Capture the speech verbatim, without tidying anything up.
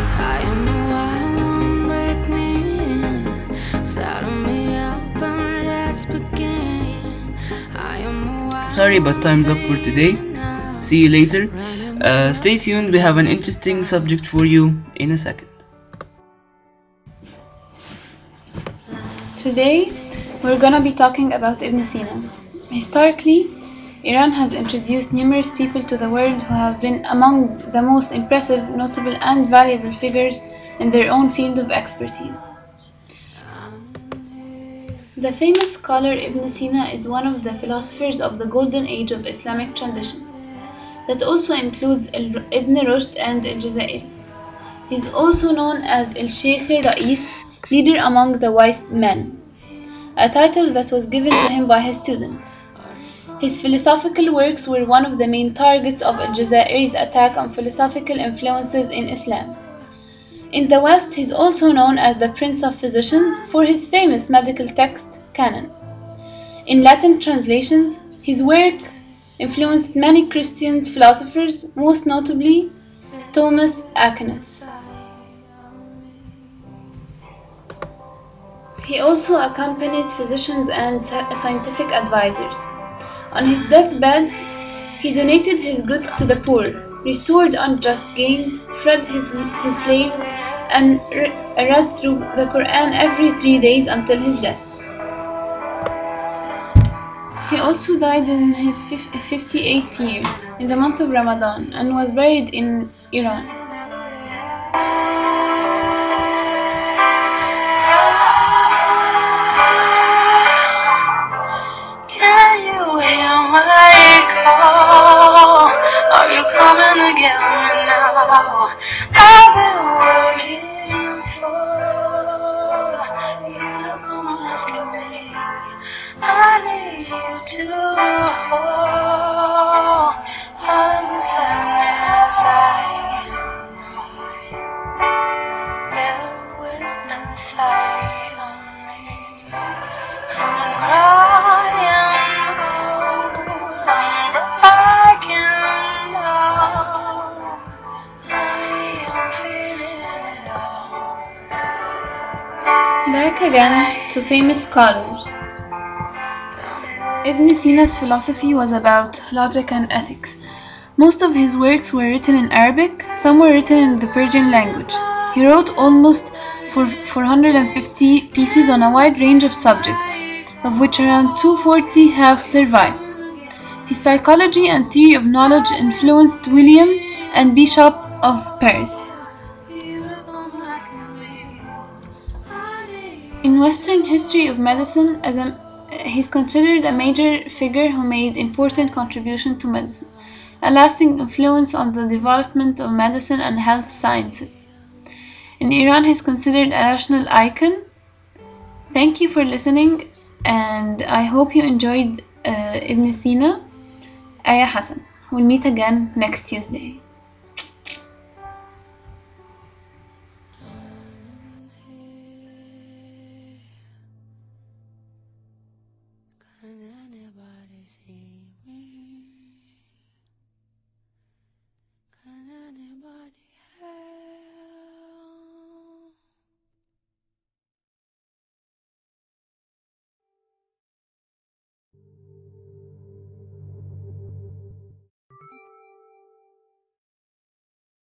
I am the wild one, break me in, saddle me up and let's begin. I am the wild Sorry, but time's up for today. See you later. Uh, stay tuned, we have an interesting subject for you in a second. Today, we're gonna be talking about Ibn Sina. Historically, Iran has introduced numerous people to the world who have been among the most impressive, notable, and valuable figures in their own field of expertise. The famous scholar Ibn Sina is one of the philosophers of the golden age of Islamic tradition, that also includes Ibn Rushd and Al-Jazairi. He is also known as El-Sheikh Rais, leader among the wise men, a title that was given to him by his students. His philosophical works were one of the main targets of Al-Jazairi's attack on philosophical influences in Islam. In the West, he is also known as the Prince of Physicians for his famous medical text, Canon. In Latin translations, his work influenced many Christian philosophers, most notably Thomas Aquinas. He also accompanied physicians and scientific advisors. On his deathbed, he donated his goods to the poor, restored unjust gains, freed his, his slaves, and read through the Quran every three days until his death. He also died in his fifty-eighth year, in the month of Ramadan, and was buried in Iran. Can you hear my call? Are you coming to get me now? I've been waiting for you to come rescue me. I need you to hold all of the sadness I live with inside of me. I'm crying, I'm breaking down. I am feeling it all. Back again to famous scholars. Ibn Sina's philosophy was about logic and ethics. Most of his works were written in Arabic, some were written in the Persian language. He wrote almost four hundred fifty pieces on a wide range of subjects, of which around two hundred forty have survived. His psychology and theory of knowledge influenced William and Bishop of Paris. In Western history of medicine, as a, he's considered a major figure who made important contribution to medicine, a lasting influence on the development of medicine and health sciences. In Iran, he's considered a national icon. Thank you for listening, and I hope you enjoyed uh, Ibn Sina. Aya Hassan. We'll meet again next Tuesday.